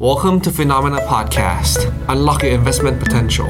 Welcome to Phenomena Podcast. Unlock your investment potential.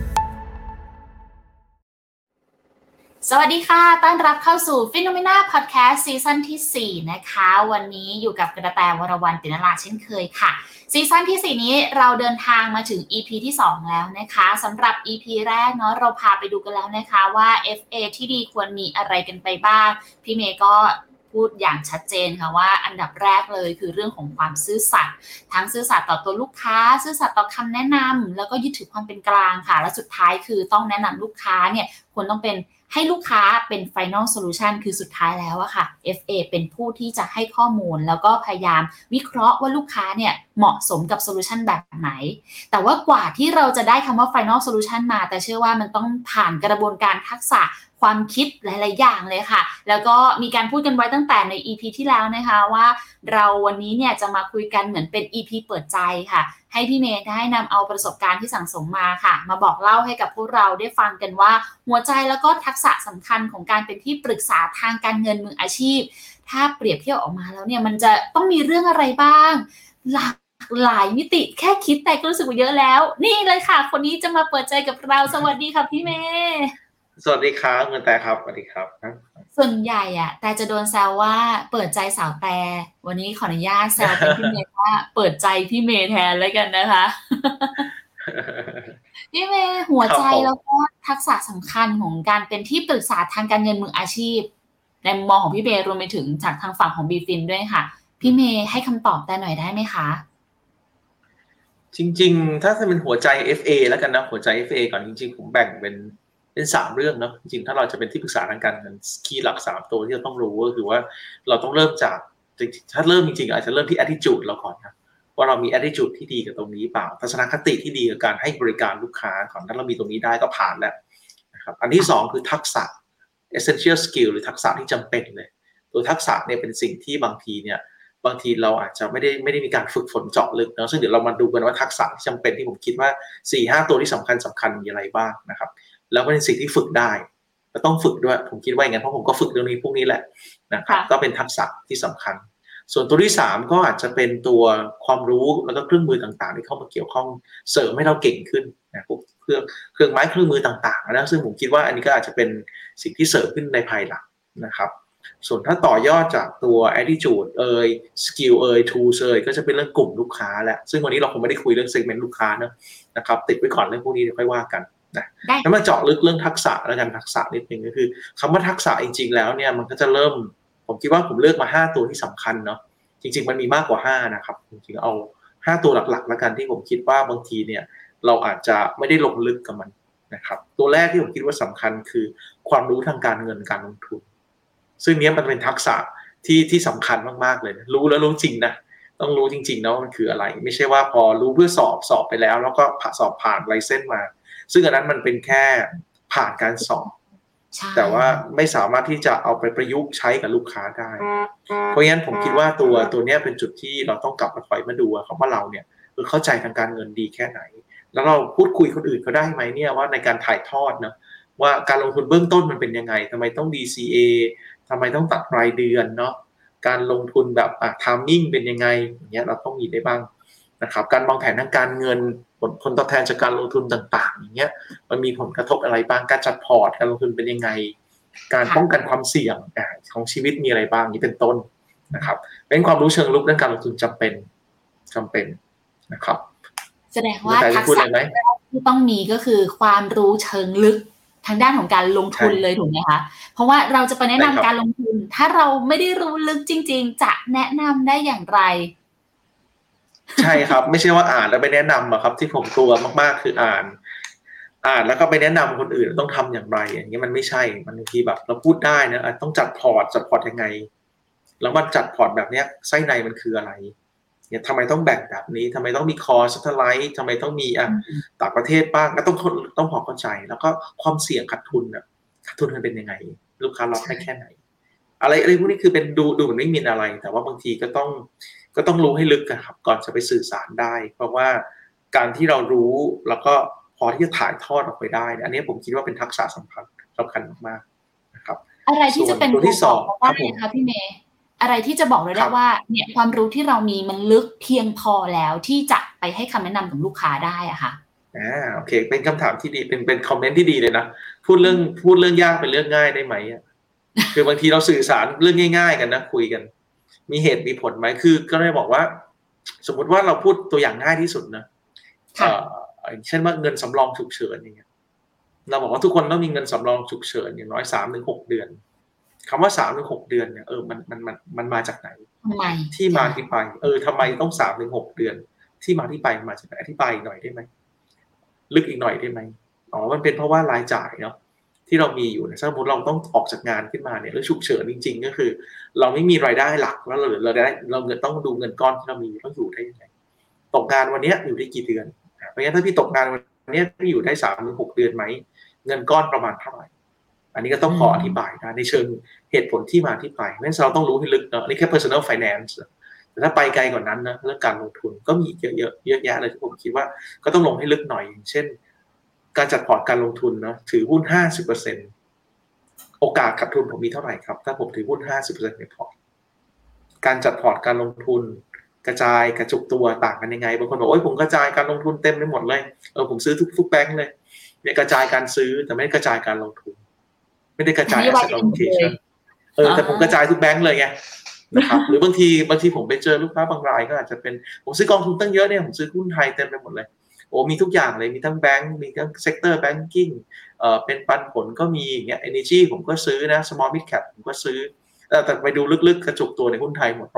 สวัสดีค่ะต้อนรับเข้าสู่ Phenomena Podcast ซีซั่นที่4นะคะวันนี้อยู่กับกระแตวรวรรณ ติณราชเช่นเคยค่ะซีซั่นที่4นี้เราเดินทางมาถึง EP ที่2แล้วนะคะสำหรับ EP แรกเนาะเราพาไปดูกันแล้วนะคะว่า FA ที่ดีควรมีอะไรกันไปบ้างพี่เมย์ก็พูดอย่างชัดเจนค่ะว่าอันดับแรกเลยคือเรื่องของความซื่อสัตย์ทั้งซื่อสัตย์ต่อตัวลูกค้าซื่อสัตย์ต่อคำแนะนำแล้วก็ยึดถือความเป็นกลางค่ะและสุดท้ายคือต้องแนะนำลูกค้าเนี่ยควรต้องเป็นให้ลูกค้าเป็น Final Solution คือสุดท้ายแล้วอะค่ะ FA เป็นผู้ที่จะให้ข้อมูลแล้วก็พยายามวิเคราะห์ว่าลูกค้าเนี่ยเหมาะสมกับ Solution แบบไหนแต่ว่ากว่าที่เราจะได้คำว่า Final Solution มาแต่เชื่อว่ามันต้องผ่านกระบวนการทักษะความคิดหลายๆอย่างเลยค่ะแล้วก็มีการพูดกันไว้ตั้งแต่ใน EP ที่แล้วนะคะว่าเราวันนี้เนี่ยจะมาคุยกันเหมือนเป็น EP เปิดใจค่ะให้พี่เมย์ได้นำเอาประสบการณ์ที่สั่งสมมาค่ะมาบอกเล่าให้กับพวกเราได้ฟังกันว่าหัวใจแล้วก็ทักษะสำคัญของการเป็นที่ปรึกษาทางการเงินมืออาชีพถ้าเปรียบเทียบออกมาแล้วเนี่ยมันจะต้องมีเรื่องอะไรบ้างหลากหลายมิติแค่คิดแต่ก็รู้สึกว่าเยอะแล้วนี่เลยค่ะคนนี้จะมาเปิดใจกับเราสวัสดีค่ะพี่เมย์สวัสดีครับเงินแต่ครับสวัสดีครับส่วนใหญ่อะแต่จะโดนแซวว่าเปิดใจสาวแต่วันนี้ขออนุญาตแซวเป็นพี่เมย์ว่าเปิดใจพี่เมย์แทนแล้วกันนะคะพี่เมย์หัวใจแล้วก็ทักษะสำคัญของการเป็นที่ปรึกษาทางการเงินมืออาชีพในมุมมองของพี่เมย์รวมไปถึงจากทางฝั่งของบีฟินด้วยค่ะพี่เมย์ให้คำตอบแต่หน่อยได้ไหมคะจริงๆถ้าเป็นหัวใจ FA แล้วกันนะหัวใจ FA ก่อนจริงๆผมแบ่งเป็น3เรื่องเนาะจริงๆถ้าเราจะเป็นที่ปรึกษาทางการเงินคีย์หลัก3ตัวที่เราต้องรู้ก็คือว่าเราต้องเริ่มจากถ้าเริ่มจริงๆอาจจะเริ่มที่ attitude เราก่อนนะว่าเรามี attitude ที่ดีกับตรงนี้เปล่าทัศนคติที่ดีกับการให้บริการลูกค้าก่อนถ้าเรามีตรงนี้ได้ก็ผ่านแล้วนะครับอันที่2คือทักษะ essential skill หรือทักษะที่จำเป็นเลยตัวทักษะเนี่ยเป็นสิ่งที่บางทีเราอาจจะไม่ได้มีการฝึกฝนเจาะลึกนะซึ่งเดี๋ยวเรามาดูกันว่าทักษะที่จำเป็นที่ผมคิดว่า 4-5 ตัวที่สำคัญมีอะไรบ้างนะครับแล้วก็เป็นสิ่งที่ฝึกได้และต้องฝึกด้วยผมคิดว่าอย่างนั้นเพราะผมก็ฝึกเรื่องนี้พวกนี้แหละนะครับก็เป็นทักษะที่สำคัญส่วนตัวที่3ก็อาจจะเป็นตัวความรู้แล้วก็เครื่องมือต่างๆที่เข้ามาเกี่ยวข้องเสริมให้เราเก่งขึ้นนะพวกเครื่องไม้เครื่องมือต่างๆนะซึ่งผมคิดว่าอันนี้ก็อาจจะเป็นสิ่งที่เสริมขึ้นในภายหลังนะครับส่วนถ้าต่อยอดจากตัว attitude skill tools ก็จะเป็นเรื่องกลุ่มลูกค้าแหละซึ่งวันนี้เราคงไม่ได้คุยเรื่อง segment ลูกค้านะครับติดไว้ก่อนเรื่องพวกนี้เดี๋ยวค่อยว่ากันนะแล้วมาเจาะลึกเรื่องทักษะแล้วกันทักษะนิดนึงก็คือคำว่าทักษะจริงๆแล้วเนี่ยมันก็จะเริ่มผมคิดว่าผมเลือกมา5ตัวที่สำคัญเนาะจริงๆมันมีมากกว่า5นะครับจริงๆเอา5ตัวหลักๆแล้วกันที่ผมคิดว่าบางทีเนี่ยเราอาจจะไม่ได้ลงลึกกับมันนะครับตัวแรกที่ผมคิดว่าสำคัญคือความรู้ทางการเงินการลงทุนซึ่งนี้มันเป็นทักษะที่สำคัญมากๆเลยรู้แล้วรู้จริงนะต้องรู้จริงๆนะว่ามันคืออะไรไม่ใช่ว่าพอรู้เพื่อสอบไปแล้วก็สอบผ่านไลเซนส์มาซึ่งอันนั้นมันเป็นแค่ผ่านการสอบแต่ว่าไม่สามารถที่จะเอาไปประยุกต์ใช้กับลูกค้าได้เพราะงั้นผมคิดว่าตัวนี้เป็นจุดที่เราต้องกลับมาถอยมาดูว่าเราเนี่ยเข้าใจทางการเงินดีแค่ไหนแล้วเราพูดคุยคนอื่นเขาได้ไหมเนี่ยว่าในการถ่ายทอดนะว่าการลงทุนเบื้องต้นมันเป็นยังไงทำไมต้อง DCA ทำไมต้องตัดรายเดือนเนาะการลงทุนแบบtiming เป็นยังไงอย่างเงี้ยเราต้องมีได้บ้างนะครับการวางแผนทางการเงินผลตอบแทนจากการลงทุนต่างๆอย่างเงี้ยมันมีผลกระทบอะไรบ้างการจัดพอร์ตการลงทุนเป็นยังไงการป้องกันความเสี่ยงของชีวิตมีอะไรบ้างนี้เป็นต้นนะครับเป็นความรู้เชิงลึกเรื่องการลงทุนจำเป็นนะครับแสดงว่าทักษะที่ต้องมีก็คือความรู้เชิงลึกทางด้านของการลงทุนเลยถูกไหมคะเพราะว่าเราจะไปแนะนำการลงทุนถ้าเราไม่ได้รู้ลึกจริงๆจะแนะนำได้อย่างไรใช่ครับไม่ใช่ว่าอ่านแล้วไปแนะนำครับที่ผมกลัวมากๆคืออ่านแล้วก็ไปแนะนำคนอื่นต้องทำอย่างไรอย่างนี้มันไม่ใช่มันบางทีแบบเราพูดได้นะต้องจัดพอร์ตยังไงแล้วมันจัดพอร์ตแบบนี้ไส้ในมันคืออะไรเนี่ยทำไมต้องแบ่งแบบนี้ทำไมต้องมีคอร์สแซทไลท์ทำไมต้องมีต่างประเทศบ้างก็ต้องพอเข้าใจแล้วก็ความเสี่ยงขาดทุนมันเป็นยังไงลูกค้ารับได้แค่ไหนอะไรพวกนี้คือเป็นดูเหมือนไม่มีอะไรแต่ว่าบางทีก็ต้องรู้ให้ลึกครับก่อนจะไปสื่อสารได้เพราะว่าการที่เรารู้แล้วก็พอที่จะถ่ายทอดออกไปได้อันนี้ผมคิดว่าเป็นทักษะสำคัญมากๆนะครับอะไรที่จะเป็นตัวที่2 ครับคะพี่เมย์อะไรที่จะบอกเราได้ว่าเนี่ยความรู้ที่เรามีมันลึกเพียงพอแล้วที่จะไปให้คำแนะนำกับลูกค้าได้อะค่ะโอเคเป็นคำถามที่ดีเป็นคอมเมนต์ที่ดีเลยนะพูดเรื่องยากเป็นเรื่องง่ายได้ไหมคือบางทีเราสื่อสารเรื่องง่ายๆกันนะคุยกันมีเหตุมีผลไหมคือก็เลยบอกว่าสมมติว่าเราพูดตัวอย่างง่ายที่สุดนะเช่นว่าเงินสำรองฉุกเฉินอย่างเงี้ยเราบอกว่าทุกคนต้องมีเงินสำรองฉุกเฉินอย่างน้อย 3-6 เดือนคำว่า 3-6 เดือนเนี่ยมันมาจากไหนที่มาที่ไปทำไมต้อง 3-6 เดือนที่มาที่ไปมาจากไหนอธิบายหน่อยได้ไหมลึกอีกหน่อยได้ไหมมันเป็นเพราะว่ารายจ่ายเนาะที่เรามีอยู่นะสมมติเราต้องออกจากงานขึ้นมาเนี่ยแล้วฉุกเฉินจริงๆก็คือเราไม่มีรายได้หลักแล้วเราเงินต้องดูเงินก้อนที่เรามีต้องอยู่ได้ยังไงตกงานวันนี้อยู่ได้กี่เดือนเพราะงั้นถ้าพี่ตกงานวันนี้พี่อยู่ได้ 3-6 เดือนไหมเงินก้อนประมาณเท่าไหร่อันนี้ก็ต้องขออธิบายนะในเชิงเหตุผลที่มาที่ไปเพราะฉะนั้นเราต้องรู้ให้ลึกเนาะอันนี้แค่ personal finance แต่ถ้าไปไกลกว่านั้นนะเรื่องการลงทุนก็มีเยอะแยะเลยที่ผมคิดว่าก็ต้องลงให้ลึกหน่อยอย่างเช่นการจัดพอร์ตการลงทุนนะถือหุ้น 50% โอกาสขาดทุนผมมีเท่าไหร่ครับถ้าผมถือหุ้น 50% ในพอร์ตการจัดพอร์ตการลงทุนกระจายกระจุกตัวต่างกันยังไงบางคนบอกโอ้ยผมกระจายการลงทุนเต็มไปหมดเลยผมซื้อทุกแบงค์เลยเนี่ยกระจายการซื้อแต่ไม่ได้กระจายการลงทุนไม่ได้กระจาย asset allocation แต่ผมกระจายทุกแบงค์เลยไงนะครับหรือบางทีผมไปเจอลูกค้าบางรายก็อาจจะเป็นผมซื้อกองทุนตั้งเยอะเนี่ยผมซื้อหุ้นไทยเต็มไปหมดเลยมีทุกอย่างเลยมีทั้งแบงค์มีทั้งเซกเตอร์แบงกิ้งเป็นปันผลก็มีอย่างเงี้ย energy ผมก็ซื้อนะ small mid cap ผมก็ซื้อแต่ไปดูลึกๆกระจุกตัวในหุ้นไทยหมด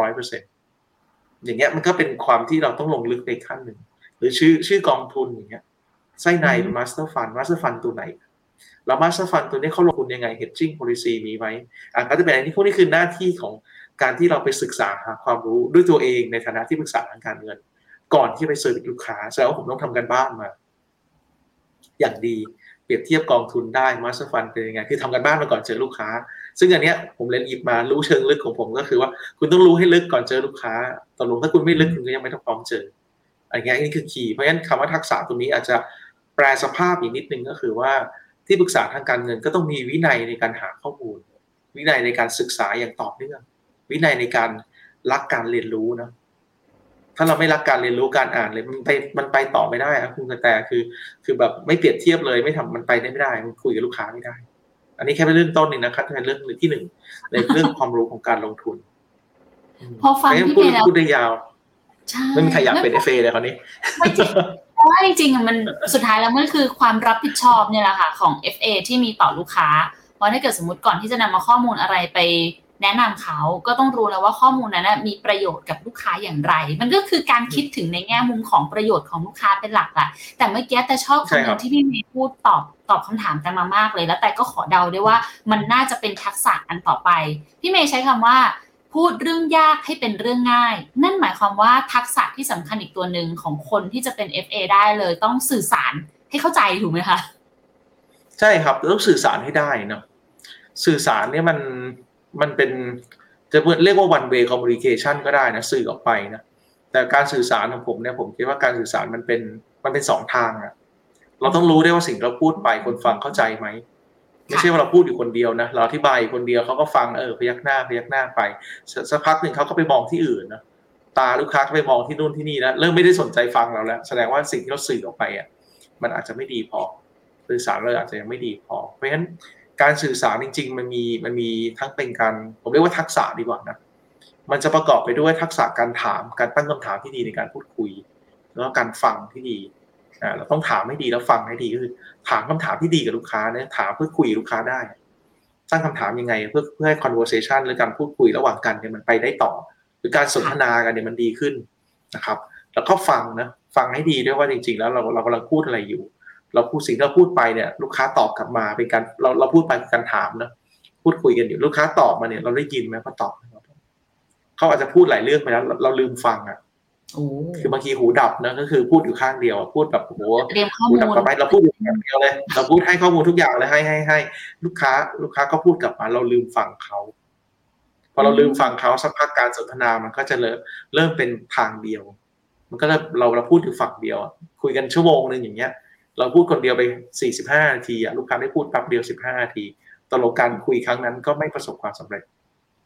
100% อย่างเงี้ยมันก็เป็นความที่เราต้องลงลึกในขั้นหนึ่งหรือชื่อกองทุนอย่างเงี้ยไส้ในเป็น master fund ตัวไหนแล้ว master fund ตัวนี้เขาลงทุนยังไง hedging policy มีไหมก็จะเป็นอันนี้พวกนี้คือหน้าที่ของการที่เราไปศึกษาหาความรู้ด้วยตัวเองในฐานะที่ปรึกษาทางการเงินก่อนที่ไปเซอร์วิสลูกค้าแสดงว่าผมต้องทำกันบ้านมาอย่างดีเปรียบเทียบกองทุนได้ master fund เป็นยังไงคือทำกันบ้านมาก่อนเจอลูกค้าซึ่งอันเนี้ยผมเลยหยิบมารู้เชิงลึกของผมก็คือว่าคุณต้องรู้ให้ลึกก่อนเจอลูกค้าตกลงถ้าคุณไม่ลึกคุณก็ยังไม่ต้องพร้อมเจออันนี้คือคีย์เพราะฉะนั้นคำว่าทักษะตรงนี้อาจจะแปลสภาพอีกนิดนึงก็คือว่าที่ปรึกษาทางการเงินก็ต้องมีวินัยในการหาข้อมูลวินัยในการศึกษาอย่างต่อเนื่องวินัยในการรักการเรียนรู้นะถ้าเราไม่รักการเรียนรู้การอ่านเลยมันไปต่อไม่ได้ครับคุณกระแตคือแบบไม่เปรียบเทียบเลยไม่ทำมันไปได้ไม่ได้มันคุยกับลูกค้าไม่ได้อันนี้แค่เป็นเรื่องต้นนึงนะครับเป็นเรื่องที่หนึ่งในเรื่องความรู้ของการลงทุนพอฟังพี่เมย์แล้วพูดได้ยาวไม่มีใครอยากเป็น FA เลยคราวนี้ไม่จริงเพราะว่าจริงๆมันสุดท้ายแล้วมันคือความรับผิดชอบเนี่ยแหละค่ะของ FA ที่มีต่อลูกค้าเพราะถ้าเกิดสมมติก่อนที่จะนำมาข้อมูลอะไรไปแนะนำเขาก็ต้องรู้แล้วว่าข้อมูลนั้นมีประโยชน์กับลูกค้าอย่างไรมันก็คือการคิดถึงในแง่มุมของประโยชน์ของลูกค้าเป็นหลักอะแต่เมื่อกี้แต่ชอบคำนึงที่พี่เมย์พูดตอบคำถามแต่มามากเลยแล้วแต่ก็ขอเดาด้วยว่ามันน่าจะเป็นทักษะอันต่อไปพี่เมย์ใช้คำว่าพูดเรื่องยากให้เป็นเรื่องง่ายนั่นหมายความว่าทักษะที่สำคัญอีกตัวหนึ่งของคนที่จะเป็น FA ได้เลยต้องสื่อสารให้เข้าใจถูกไหมคะใช่ครับต้องสื่อสารให้ได้เนาะสื่อสารเนี่ยมันเป็นจะเรียกว่า one way communication ก็ได้นะสื่อออกไปนะแต่การสื่อสารของผมเนี่ยผมคิดว่าการสื่อสารมันเป็นสองทางอะเราต้องรู้ได้ว่าสิ่งเราพูดไปคนฟังเข้าใจไหมไม่ใช่ว่าเราพูดอยู่คนเดียวนะเราอธิบายคนเดียวเขาก็ฟังพยักหน้าไปสักพักหนึ่งเขาก็ไปมองที่อื่นนะตาลูกค้าก็ไปมองที่นู่นที่นี่นะเริ่มไม่ได้สนใจฟังเราแล้วแสดงว่าสิ่งที่เราสื่อออกไปอ่ะมันอาจจะไม่ดีพอสื่อสารเราอาจจะยังไม่ดีพอเพราะฉะนั้นการสื่อสารจริงๆมันมีทั้งเป็นการผมเรียกว่าทักษะดีกว่านะมันจะประกอบไปด้วยทักษะการถามการตั้งคำถามที่ดีในการพูดคุยแล้วก็การฟังที่ดีเราต้องถามให้ดีแล้วฟังให้ดีก็คือถามคำถามที่ดีกับลูกค้าเนี่ยถามเพื่อคุยกับลูกค้าได้ตั้งคำถามยังไงเพื่อให้ conversation หรือการพูดคุยระหว่างกันเนี่ยมันไปได้ต่อหรือการสนทนากันเนี่ยมันดีขึ้นนะครับแล้วก็ฟังให้ดีด้วยว่าจริงๆแล้วเรากำลังพูดอะไรอยู่เราพูดสิ่งที่เราพูดไปเนี่ยลูกค้าตอบกลับมาเป็นการเราพูดไปเป็นการถามนะพูดคุยกันอยู่ลูกค้าตอบมาเนี่ยเราได้ยินไหมเขาตอบเขาอาจจะพูดหลายเรื่องไปแล้วเราลืมฟังอ่ะคือบางทีหูดับนะก็คือพูดอยู่ข้างเดียวพูดแบบโอ้โหหูดับไปเราพูดอยู่อย่างเดียวเลยเราพูดให้ข้อมูลทุกอย่างเลยให้ลูกค้าก็พูดกลับมาเราลืมฟังเขาพอเราลืมฟังเขาสักพักการสนทนามันก็จะเริ่มเป็นทางเดียวมันก็เราพูดอยู่ฝั่งเดียวคุยกันชั่วโมงนึงอย่างเงี้ยเราพูดคนเดียวไป45 นาทีลูกค้าได้พูดแป๊บเดียว15 นาทีตลอดการคุยครั้งนั้นก็ไม่ประสบความสำเร็จ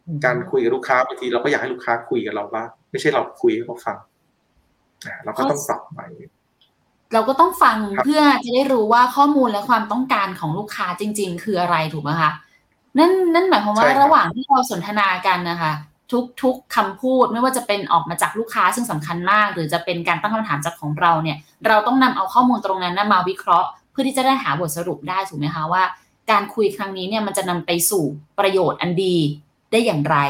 การคุยกับลูกค้าบางทีเราก็อยากให้ลูกค้าคุยกับเราบ้างไม่ใช่เราคุยให้เขาฟังเราก็ต้องปรับใหม่เราก็ต้องฟังเพื่อจะได้รู้ว่าข้อมูลและความต้องการของลูกค้าจริงๆคืออะไรถูกไหมคะนั่นหมายความว่าระหว่างที่เราสนทนากันนะคะทุกคำพูดไม่ว่าจะเป็นออกมาจากลูกค้าซึ่งสำคัญมากหรือจะเป็นการตั้งคำถามจากของเราเนี่ยเราต้องนำเอาข้อมูลตรงนั้นมาวิเคราะห์เพื่อที่จะได้หาบทสรุปได้ถูกไหมคะว่าการคุยครั้งนี้เนี่ยมันจะนำไปสู่ประโยชน์อันดีได้อย่างไร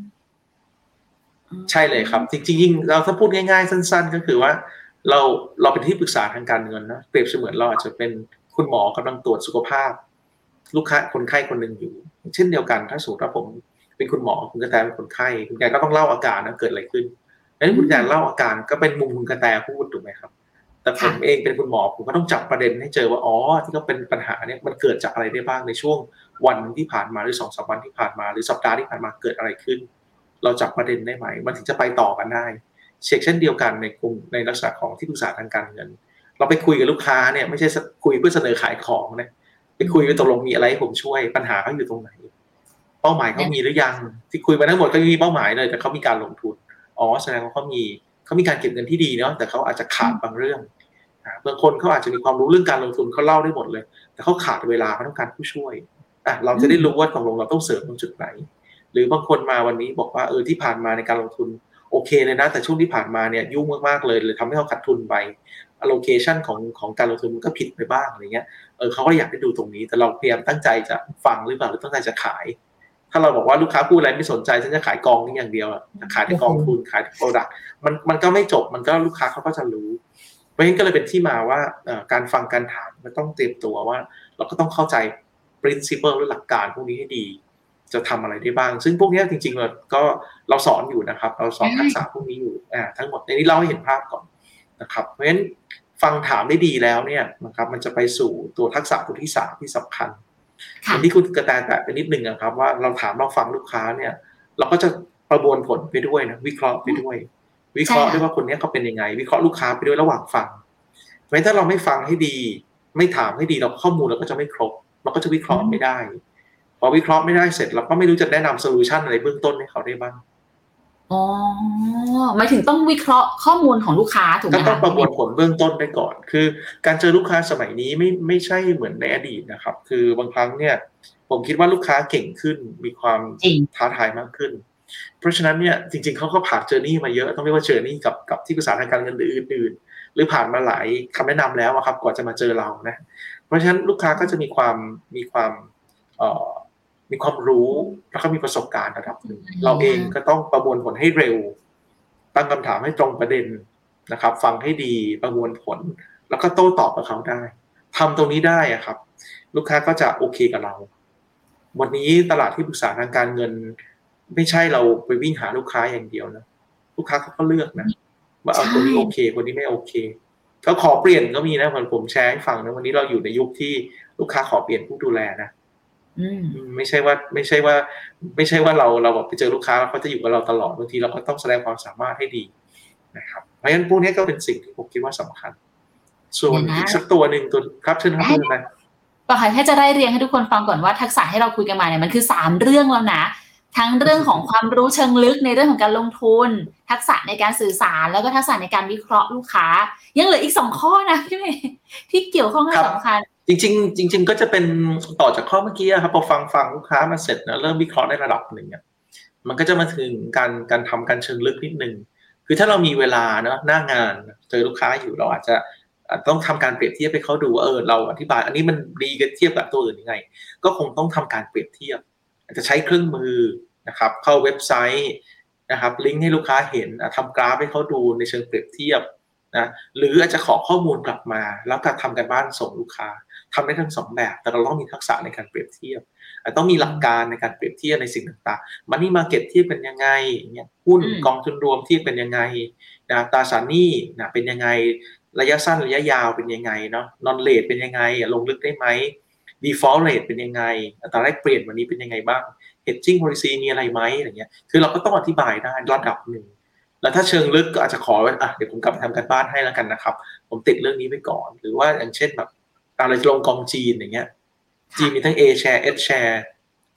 ใช่เลยครับจริงๆเราถ้าพูดง่ายๆสั้นๆก็คือว่าเราเป็นที่ปรึกษาทางการเงินนะเปรียบเสมือนเราอาจจะเป็นคุณหมอกำลังตรวจสุขภาพลูกค้าคนไข้คนหนึ่งอยู่เช่นเดียวกันถ้าสมมติว่าผมเป็นคุณหมอคุณกระแตเป็นคนไข้คุณแกก็ต้องเล่าอาการนะเกิดอะไรขึ้นแล้วคุณแกเล่าอาการก็เป็นมุมคุณกระแตพูดถูกไหมครับแต่ผมเองเป็นคุณหมอผมก็ต้องจับประเด็นให้เจอว่าอ๋อที่เขาเป็นปัญหาเนี่ยมันเกิดจากอะไรได้บ้างในช่วงวันที่ผ่านมาหรือ2-3 วันที่ผ่านมาหรือสัปดาห์ที่ผ่านมาเกิดอะไรขึ้นเราจับประเด็นได้ไหมมันถึงจะไปต่อกันได้เช่นเดียวกันในกลุ่มในลักษณะของที่ปรึกษาทางการเงินเราไปคุยกับลูกค้าเนี่ยไม่ใช่คุยเพื่อเสนอขายของนะไปคุยว่าตกลงมีอะไรให้ผมช่วยปัญหาเขาอยู่ตรงไหนเป้าหมายเขามีหรือยังที่คุยมาทั้งหมดก็มีเป้าหมายเลยแต่เขามีการลงทุนอ๋อแสดงว่าเขามีการเก็บเงินที่ดีเนาะแต่เขาอาจจะขาดบางเรื่องบางคนเขาอาจจะมีความรู้เรื่องการลงทุนเขาเล่าได้หมดเลยแต่เขาขาดเวลาเขาต้องการผู้ช่วยเราจะได้รู้ว่าตกลงเราต้องเสริมตรงจุดไหนหรือบางคนมาวันนี้บอกว่าที่ผ่านมาในการลงทุนโอเคเลยนะแต่ช่วงที่ผ่านมาเนี่ยยุ่งมากๆเลยทำให้เขาขาดทุนไป allocation ของการลงทุนมันก็ผิดไปบ้างอะไรเงี้ยเขาก็อยากได้ดูตรงนี้แต่เราพยายามตั้งใจจะฟังหรือเปล่าหรือตั้งใจจะขายถ้าเราบอกว่าลูกค้าพูดอะไรไม่สนใจฉันจะขายกองนี้อย่างเดียวขายแต่กองทุนขายแต่ product มันก็ไม่จบมันก็ลูกค้าเขาก็จะรู้เพราะฉะนั้นก็เลยเป็นที่มาว่าการฟังการถามมันต้องเตรียมตัวว่าเราก็ต้องเข้าใจ principle หรือหลักการพวกนี้ให้ดีจะทำอะไรได้บ้างซึ่งพวกนี้จริงๆก็เราสอนอยู่นะครับเราสอนทักษะพวกนี้อยู่ทั้งหมดในนี้เล่าให้เห็นภาพก่อนนะครับเพราะฉะนั้นฟังถามได้ดีแล้วเนี่ยนะครับมันจะไปสู่ตัวทักษะตัวที่3ที่สำคัญอย่างที่คุณกระแตแตะไปนิดนึงนะครับว่าเราถามเราฟังลูกค้าเนี่ยเราก็จะประมวลผลไปด้วยนะวิเคราะห์ไปด้วยวิเคราะห์ด้วยว่าคนนี้เขาเป็นยังไงวิเคราะห์ลูกค้าไปด้วยระหว่างฟังเพราะฉะนั้นถ้าเราไม่ฟังให้ดีไม่ถามให้ดีเราข้อมูลเราก็จะไม่ครบเราก็จะวิเคราะห์ไม่ได้พอวิเคราะห์ไม่ได้เสร็จเราก็ไม่รู้จะแนะนำโซลูชันอะไรเบื้องต้นให้เขาได้บ้างอ๋อหมายถึงต้องวิเคราะห์ข้อมูลของลูกค้าถูกไหมคะก็ต้องประมวลผลเบื้องต้นได้ก่อนคือการเจอลูกค้าสมัยนี้ไม่ใช่เหมือนในอดีตนะครับคือบางครั้งเนี่ยผมคิดว่าลูกค้าเก่งขึ้นมีความท้าทายมากขึ้นเพราะฉะนั้นเนี่ยจริงๆเขาก็ผ่านเจอร์นี่มาเยอะต้องเรียกว่าเจอร์นี่กับที่ปรึกษาทางการเงินอื่นๆหรือผ่านมาหลายคำแนะนำแล้วครับกว่าจะมาเจอเรานะเพราะฉะนั้นลูกค้าก็จะมีความรู้แล้วก็มีประสบการณ์ระดับหนึ่งเราเองก็ต้องประมวลผลให้เร็วตั้งคำถามให้ตรงประเด็นนะครับฟังให้ดีประมวลผลแล้วก็โต้ตอบกับเขาได้ทำตรงนี้ได้ครับลูกค้าก็จะโอเคกับเราวันนี้ตลาดที่ปรึกษาทางการเงินไม่ใช่เราไปวิ่งหาลูกค้าอย่างเดียวนะลูกค้าเขาก็เลือกนะว่าเอาคนนี้โอเคคนนี้ไม่โอเคเขาขอเปลี่ยนก็มีนะผมแชร์ให้ฟังนะวันนี้เราอยู่ในยุคที่ลูกค้าขอเปลี่ยนผู้ดูแลนะไม่ใช่ว่าเราแบบไปเจอลูกค้าแล้วเขาจะอยู่กับเราตลอดบางทีเราก็ต้องแสดงความสามารถให้ดีนะครับเพราะฉะนั้นพวกนี้ก็เป็นสิ่งที่ผมคิดว่าสำคัญส่วนอีกสักตัวหนึ่งตัวครับเชิญครับคุณนันก็ให้จะได้เรียงให้ทุกคนฟังก่อนว่าทักษะให้เราคุยกันมาเนี่ยมันคือ3เรื่องแล้วนะทั้งเรื่องของความรู้เชิงลึกในเรื่องของการลงทุนทักษะในการสื่อสารแล้วก็ทักษะในการวิเคราะห์ลูกค้ายังเหลืออีก2ข้อนะพี่เมย์ที่เกี่ยวข้องและสำคัญจริงก็จะเป็นต่อจากข้อเมื่อกี้ครับพอฟังลูกค้ามาเสร็จนะเริ่มวิเคราะห์ในระดับหนึ่งมันก็จะมาถึงการทำการเชิงลึกนิดนึงคือถ้าเรามีเวลาเนาะหน้างานเจอลูกค้าอยู่เราอาจจะต้องทำการเปรียบเทียบให้เขาดูว่าเราอธิบายอันนี้มันดีกันเทียบกับตัวอื่นยังไงก็คงต้องทำการเปรียบเทียบอาจจะใช้เครื่องมือนะครับเข้าเว็บไซต์นะครับลิงก์ให้ลูกค้าเห็นทำกราฟให้เขาดูในเชิงเปรียบเทียบนะหรืออาจจะขอข้อมูลกลับมาแล้วการทำการบ้านส่งลูกค้าทำได้ทั้ง2แบบแต่เราต้องมีทักษะในการเปรียบเทียบต้องมีหลักการในการเปรียบเทียบในสิ่งต่างๆมันนี่มาเก็ตเทียบเป็นยังไงเนี่ยหุ้นกองทุนรวมเทียบเป็นยังไงนะตราสารหนี้นะเป็นยังไงระยะสั้นระยะยาวเป็นยังไงเนาะนอนเลทเป็นยังไงลงลึกได้ไหม default rate เป็นยังไงอัตราแลกเปลี่ยนวันนี้เป็นยังไงบ้าง hedging policy มีอะไรไหมอะไรเงี้ยคือเราก็ต้องอธิบายได้ระดับหนึ่งแล้วถ้าเชิงลึกก็อาจจะขอเดี๋ยวผมกลับไปทำการบ้านให้แล้วกันนะครับผมติดเรื่องนี้ไปก่อนหรือว่าอย่างเช่นแบบอะไรลงกองจีนอย่างเงี้ยจีนมีทั้ง A share S share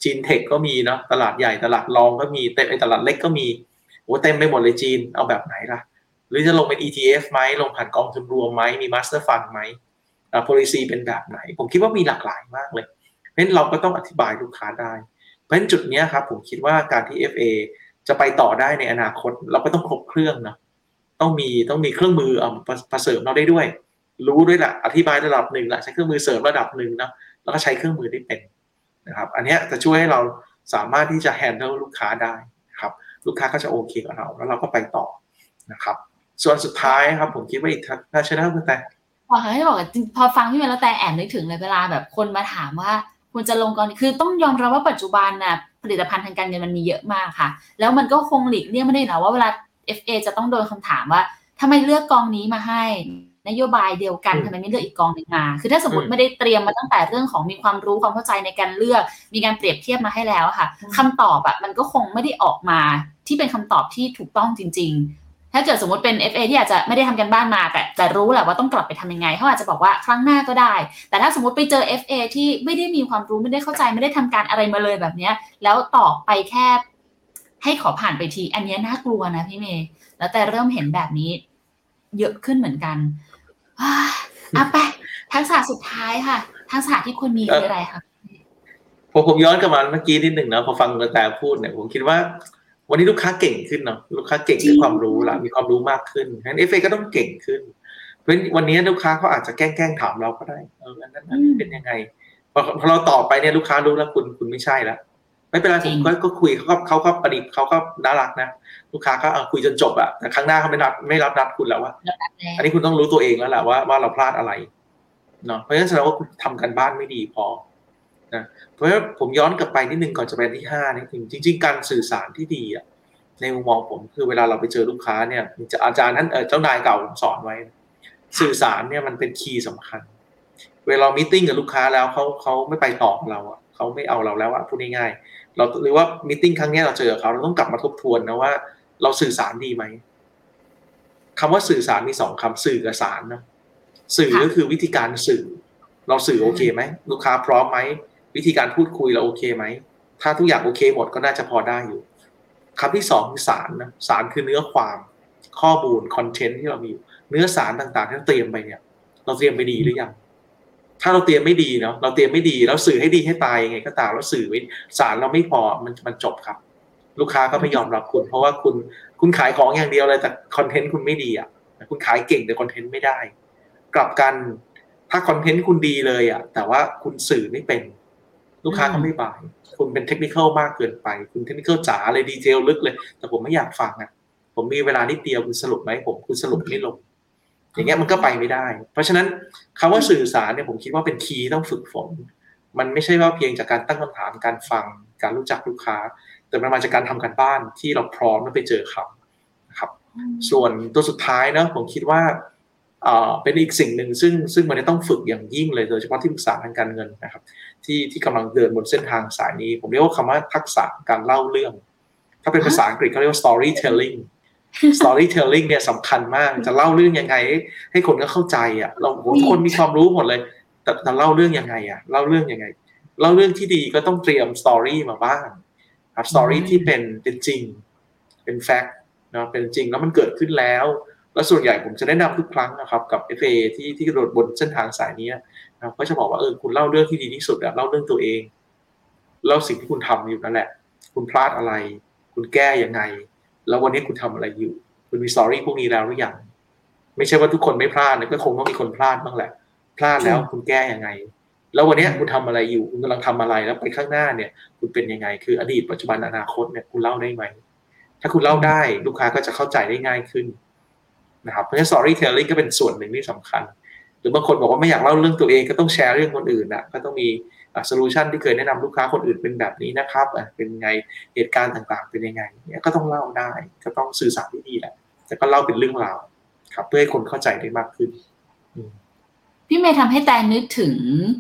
จีนเทคก็มีเนาะตลาดใหญ่ตลาดรองก็มีตลาดเล็กก็มีโอ้เต็มไปหมดเลยจีนเอาแบบไหนล่ะหรือจะลงเป็น ETF ไหมลงผ่านกองทุนรวมไหมมี Master Fund ไหมpolicy เป็นแบบไหนผมคิดว่ามีหลากหลายมากเลยเพราะฉะนั้นเราก็ต้องอธิบายลูกค้าได้เพราะฉะนั้นจุดนี้ครับผมคิดว่าการที่ FA จะไปต่อได้ในอนาคตเราก็ต้องครบเครื่องนะต้องมีเครื่องมือมาเสริมเราได้ด้วยรู้ด้วยแหละอธิบายระดับหนึ่งแหละใช้เครื่องมือเสริมระดับหนึ่งนะแล้วก็ใช้เครื่องมือได้เป็นนะครับอันนี้จะช่วยให้เราสามารถที่จะ handle ลูกค้าได้ครับลูกค้าก็จะโอเคกับเราแล้วเราก็ไปต่อนะครับส่วนสุดท้ายครับผมคิดว่าอีกถ้าใช้ได้คุณแต่พอให้บอกพอฟังพี่เมย์แล้วแต่แอบนึกถึงเลยเวลาแบบคนมาถามว่าควรจะลงกองนี้คือต้องยอมรับว่าปัจจุบันน่ะผลิตภัณฑ์ทางการเงินมันมีเยอะมากค่ะแล้วมันก็คงหลีกเลี่ยงไม่ได้นะว่าเวลา FA จะต้องโดนคำถามว่าทำไมเลือกกองนี้มาให้นโยบายเดียวกันทำไมไม่เลือกอีกกองหนึ่งมาคือถ้าสมมติไม่ได้เตรียมมาตั้งแต่เรื่องของมีความรู้ความเข้าใจในการเลือกมีการเปรียบเทียบมาให้แล้วค่ะคำตอบอะมันก็คงไม่ได้ออกมาที่เป็นคำตอบที่ถูกต้องจริงๆถ้าเกิดสมมติเป็น FA ที่อาจจะไม่ได้ทำกันบ้านมาแต่รู้แหละว่าต้องกลับไปทำยังไงเขาอาจจะบอกว่าครั้งหน้าก็ได้แต่ถ้าสมมติไปเจอ FA ที่ไม่ได้มีความรู้ไม่ได้เข้าใจไม่ได้ทำการอะไรมาเลยแบบนี้แล้วตอบไปแค่ให้ขอผ่านไปทีอันนี้น่ากลัวนะพี่เมย์แล้วแต่เริ่มเห็นแบบนี้เยอะขึ้นเหมือนกันไปทักษะสุดท้ายค่ะทักษะที่ควรมีคืออะไรคะผมย้อนกลับมาเมื่อกี้นิดหนึ่งนะพอฟังกระแตพูดเนี่ยผมคิดว่าวันนี้ลูกค้าเก่งขึ้นเนาะลูกค้าเก่งด้วยความรู้ละมีความรู้มากขึ้นงั้น FA ก็ต้องเก่งขึ้นเพราะวันนี้ลูกค้าเขาอาจจะแกล้งถามเราก็ได้อันนั้นเป็นยังไงพอเราตอบไปเนี่ยลูกค้ารู้แล้วคุณไม่ใช่แล้วไม่เป็นไรผมก็คุยเขาก็ประดิษฐ์เขาก็น่ารักนะลูกค้าก็คุยจนจบอะแต่ครั้งหน้าเขาไม่รับนัดคุณแล้วว่าอันนี้คุณต้องรู้ตัวเองแล้วแหละว่าเราพลาดอะไรเนาะเพราะฉะนั้นแสดงว่าคุณทำกันบ้านไม่ดีพอนะเพราะฉะนั้นผมย้อนกลับไปนิดนึงก่อนจะไปที่5นี่จริงๆการสื่อสารที่ดีอะในมุมมองผมคือเวลาเราไปเจอลูกค้าเนี่ยอาจารย์ท่านเจ้านายเก่าผมสอนไว้สื่อสารเนี่ยมันเป็นคีย์สำคัญเวลามีตติ้งกับลูกค้าแล้วเขาไม่ไปต่อเราอ่ะเขาไม่เอาเราแล้วอ่ะพูดง่ายๆเราหรือว่ามีตติ้งครั้งนี้เราเจอเขาเราต้องกลับมาทบทวนนะว่าเราสื่อสารดีไหมคำว่าสื่อสารมี2คำสื่อกับสารนะสื่อก็คือวิธีการสื่อเราสื่อโอเคไหมลูกค้าพร้อมไหมวิธีการพูดคุยเราโอเคไหมถ้าทุกอย่างโอเคหมดก็น่าจะพอได้อยู่คำที่2คือสารนะสารคือเนื้อความข้อมูลคอนเทนต์ที่เรามีเนื้อสารต่างๆที่เราเตรียมไปเนี่ยเราเตรียมไปดีหรือยังถ้าเราเตรียมไม่ดีเนาะเราเตรียมไม่ดีแล้วสื่อให้ดีให้ตายยังไงก็ตามแล้วสื่อสารเราไม่พอมันจบครับลูกค้าก็ไม่ยอมรับคุณเพราะว่าคุณขายของอย่างเดียวเลยแต่คอนเทนต์คุณไม่ดีอ่ะคุณขายเก่งแต่คอนเทนต์ไม่ได้กลับกันถ้าคอนเทนต์คุณดีเลยอ่ะแต่ว่าคุณสื่อไม่เป็นลูกค้าก็ไม่บายคุณเป็นเทคนิคมากเกินไปคุณเทคนิคจ๋าเลยดีเทลลึกเลยแต่ผมไม่อยากฟังอ่ะผมมีเวลานิดเดียวคุณสรุปไหมคุณสรุปไม่ลงอย่างเงี้ยมันก็ไปไม่ได้เพราะฉะนั้นคำว่าสื่อสารเนี่ยผมคิดว่าเป็นคีย์ต้องฝึกฝนมันไม่ใช่ว่าเพียงจากการตั้งคำถามการฟังการรู้จักลูกค้าแต่มันมาจากการทำการบ้านที่เราพร้อมแล้วไปเจอเขานะครับส่วนตัวสุดท้ายนะผมคิดว่าเป็นอีกสิ่งหนึ่งซึ่งมันต้องฝึกอย่างยิ่งเลยโดยเฉพาะที่ปรึกษาทางการเงินนะครับที่กำลังเดินบนเส้นทางสายนี้ผมเรียกว่าคำว่าทักษะการเล่าเรื่องถ้าเป็นภาษาอังกฤษเขาเรียกว่า storytelling storytelling เนี่ยสำคัญมากจะเล่าเรื่องยังไงให้คนก็เข้าใจอ่ะเราทุกคนมีความรู้หมดเลยแต่เล่าเรื่องยังไงอ่ะเล่าเรื่องยังไงเล่าเรื่องที่ดีก็ต้องเตรียม story มาบ้างครับ story ที่เป็นจริงเป็น fact นะเป็นจริงแล้วมันเกิดขึ้นแล้วส่วนใหญ่ผมจะแนะนำทุกครั้งนะครับกับ FA ที่โดดบนเส้นทางสายนี้นะก็จะบอกว่าคุณเล่าเรื่องที่ดีที่สุดเล่าเรื่องตัวเองเล่าสิ่งที่คุณทำอยู่นั่นแหละคุณพลาดอะไรคุณแก้ยังไงแล้ววันนี้คุณทำอะไรอยู่คุณมีสตอรี่พวกนี้แล้วหรือยังไม่ใช่ว่าทุกคนไม่พลาดนะก็คงต้องมีคนพลาดบ้างแหละพลาดแล้วคุณแก้ยังไงแล้ววันนี้คุณทำอะไรอยู่คุณกำลังทำอะไรแล้วไปข้างหน้าเนี่ยคุณเป็นยังไงคืออดีตปัจจุบันอนาคตเนี่ยคุณเล่าได้ไหมถ้าคุณเล่าได้ลูกค้าก็จะเข้าใจได้ง่ายขึ้นนะครับเพราะฉะนั้น storytelling ก็เป็นส่วนหนึ่งที่สำคัญหรือบางคนบอกว่าไม่อยากเล่าเรื่องตัวเองก็ต้องแชร์เรื่องคนอื่นนะก็ต้องมีโซลูชันที่เคยแนะนำลูกค้าคนอื่นเป็นแบบนี้นะครับเป็นไงเหตุการณ์ต่างๆเป็นยังไงเนี่ยก็ต้องเล่าได้ก็ต้องสื่อสารที่ดีแหละแต่ก็เล่าเป็นเรื่องราวครับเพื่อให้คนเข้าใจได้มากขึ้นพี่เมย์ทำให้แตนนึกถึง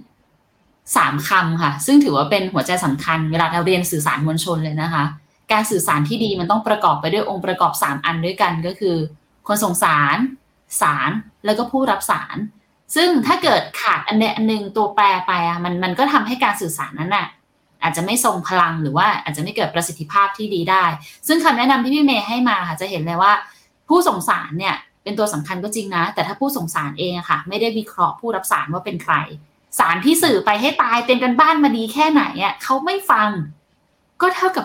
3คำค่ะซึ่งถือว่าเป็นหัวใจสำคัญเวลาเราเรียนสื่อสารมวลชนเลยนะคะการสื่อสารที่ดีมันต้องประกอบไปด้วยองค์ประกอบ3อันด้วยกันก็คือคนส่งสารสารแล้วก็ผู้รับสารซึ่งถ้าเกิดขาดอันใดอันหนึ่งตัวแปรไปมันก็ทำให้การสื่อสารนั้นน่ะอาจจะไม่ทรงพลังหรือว่าอาจจะไม่เกิดประสิทธิภาพที่ดีได้ซึ่งคำแนะนำที่พี่เมย์ให้มาค่ะจะเห็นเลยว่าผู้ส่งสารเนี่ยเป็นตัวสำคัญก็จริงนะแต่ถ้าผู้ส่งสารเองอะค่ะไม่ได้วิเคราะห์ผู้รับสารว่าเป็นใครสารที่สื่อไปให้ตายเต็มกันบ้านมาดีแค่ไหนอะเขาไม่ฟังก็เท่ากับ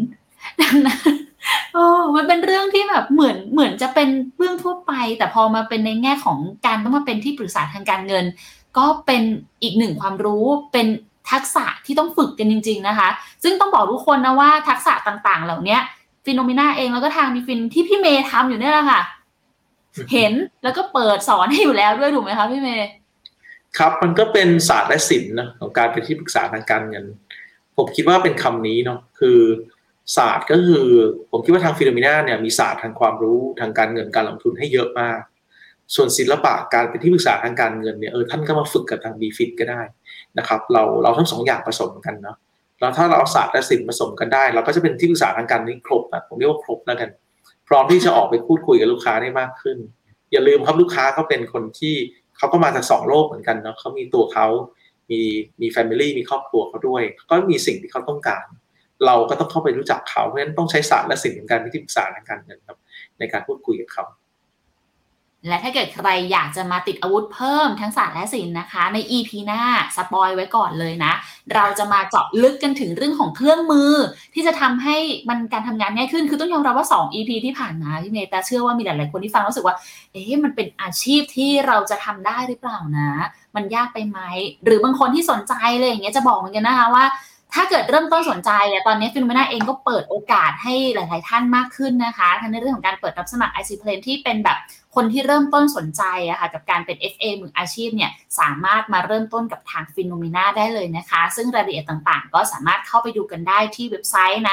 0ดังนั้นมันเป็นเรื่องที่แบบเหมือนจะเป็นเรื่องทั่วไปแต่พอมาเป็นในแง่ของการต้องมาเป็นที่ปรึกษาทางการเงินก็เป็นอีกหนึ่งความรู้เป็นทักษะที่ต้องฝึกกันจริงๆนะคะซึ่งต้องบอกทุกคนนะว่าทักษะต่างๆเหล่านี้ฟิโนเมนาเองแล้วก็ทางมีฟินที่พี่เมย์ทำอยู่เนี่ยแหละค่ะเห็นแล้วก็เปิดสอนให้อยู่แล้วด้วยถูกไหมคะพี่เมย์ครับมันก็เป็นศาสตร์และศิลป์นะของการเป็นที่ปรึกษาทางการเงินผมคิดว่าเป็นคำนี้เนาะคือศาสตร์ก็คือผมคิดว่าทางฟิโนเมนาเนี่ยมีศาสตร์ทางความรู้ทางการเงินการลงทุนให้เยอะมากส่วนศิลปะการเป็นที่ปรึกษาทางการเงินเนี่ยท่านก็มาฝึกกับทาง BFIT ก็ได้นะครับเราทั้งสองอย่างผสมกันเนาะแล้วถ้าเราเอาศาสตร์และศิลป์ผสมกันได้เราก็จะเป็นที่ปรึกษาทางการเงินครบนะผมเรียกว่าครบแล้วกันพร้อมที่จะออกไปพูดคุยกับลูกค้าได้มากขึ้นอย่าลืมครับลูกค้าเขาเป็นคนที่เขาก็มาจาก2โลกเหมือนกันเนาะเขามีตัวเขามี family มีครอบครัวเขาด้วยก็มีสิ่งที่เขาต้องการเราก็ต้องเข้าไปรู้จักเขาเพราะฉะนั้นต้องใช้ศาสตร์และศิลป์ในการเป็นที่ปรึกษาทางการเงินครับในการพูดคุยกับเขาและถ้าเกิดใครอยากจะมาติดอาวุธเพิ่มทั้งศาสตร์และศิลป์นะคะใน EP หน้าสปอยไว้ก่อนเลยนะเราจะมาเจาะลึกกันถึงเรื่องของเครื่องมือที่จะทำให้มันการทำงานง่ายขึ้นคือต้องยอมรับว่า2 EP ที่ผ่านมาพี่เมย์แต่เชื่อว่ามีหลายๆคนที่ฟังรู้สึกว่ามันเป็นอาชีพที่เราจะทำได้หรือเปล่านะมันยากไปไหมหรือบางคนที่สนใจเลยอย่างเงี้ยจะบอกเหมือนกันนะคะว่าถ้าเกิดเริ่มต้นสนใจตอนนี้ฟิโนเมนาเองก็เปิดโอกาสให้หลายๆท่านมากขึ้นนะคะทั้งในเรื่องของการเปิดรับสมัคร IC Plan ที่เป็นแบบคนที่เริ่มต้นสนใจค่ะกับการเป็น FA มืออาชีพเนี่ยสามารถมาเริ่มต้นกับทางฟิโนเมนาได้เลยนะคะซึ่งรายละเอียดต่างๆก็สามารถเข้าไปดูกันได้ที่เว็บไซต์นะ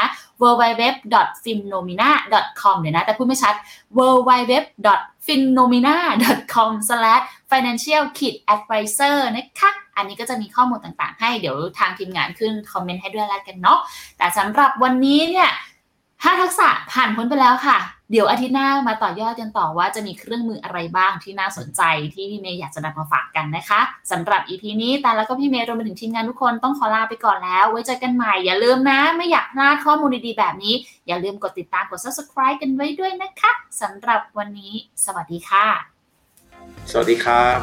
www.finomina.com เดี๋ยวนะแต่พูดไม่ชัด www.finomina.com/financial-advisor นะคะอันนี้ก็จะมีข้อมูลต่างๆให้เดี๋ยวทางทีมงานขึ้นคอมเมนต์ให้ด้วยแล้วกันเนาะแต่สำหรับวันนี้เนี่ย5ทักษะผ่านพ้นไปแล้วค่ะเดี๋ยวอาทิตย์หน้ามาต่อยอดกันต่อว่าจะมีเครื่องมืออะไรบ้างที่น่าสนใจที่พี่เมย์อยากจะนำมาฝากกันนะคะสำหรับ EP นี้แต่แล้วก็พี่เมย์รวมไปถึงทีมงานทุกคนต้องขอลาไปก่อนแล้วไว้เจอกันใหม่อย่าลืมนะไม่อยากพลาดข้อมูลดีๆแบบนี้อย่าลืมกดติดตามกด Subscribe กันไว้ด้วยนะคะสำหรับวันนี้สวัสดีค่ะสวัสดีครับ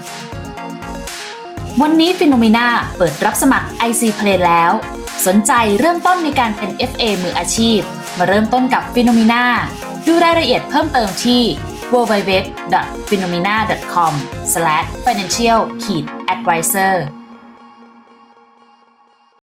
วันนี้ฟิโนเมนาเปิดรับสมัคร IC Plan แล้วสนใจเริ่มต้นในการเป็น FA มืออาชีพมาเริ่มต้นกับฟิโนเมนาดูรายละเอียดเพิ่มเติมที่ www.finomina.com/financial-advisor